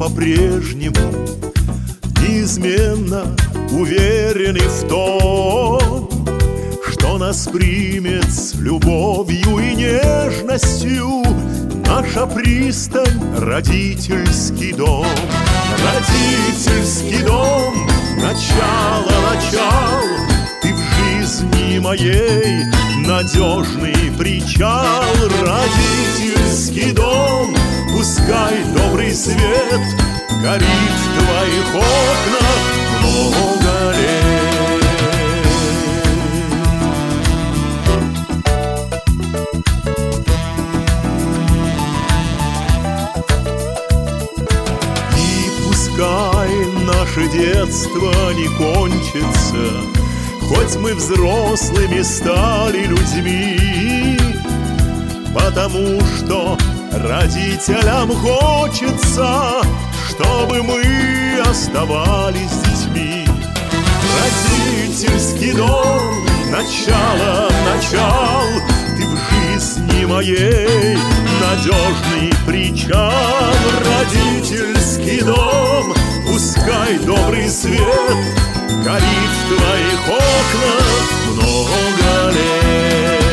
по-прежнему неизменно уверены в том, что нас примет с любовью и нежностью наша пристань, родительский дом. Родительский дом, начало начал, ты в жизни моей надежный причал. Родительский дом, пускай добрый свет горит в твоих окнах много лет. И пускай наше детство не кончится, хоть мы взрослыми стали людьми, потому что родителям хочется, чтобы мы оставались детьми. Родительский дом, начало начал, ты в жизни моей надежный причал. Родительский дом, пускай добрый свет горит в твоих окнах много лет.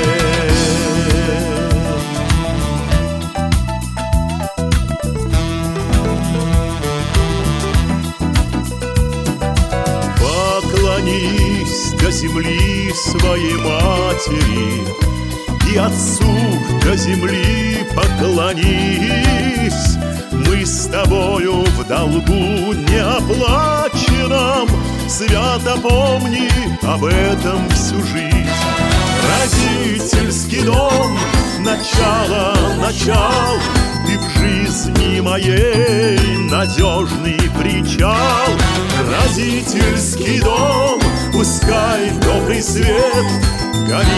Поклонись до земли своей матери, и отцу до земли поклонись. Мы с тобою в долгу неоплаченном, свято помни об этом всю жизнь. Родительский дом, начало начал, ты в жизни моей надежный причал. Родительский дом, пускай добрый свет горит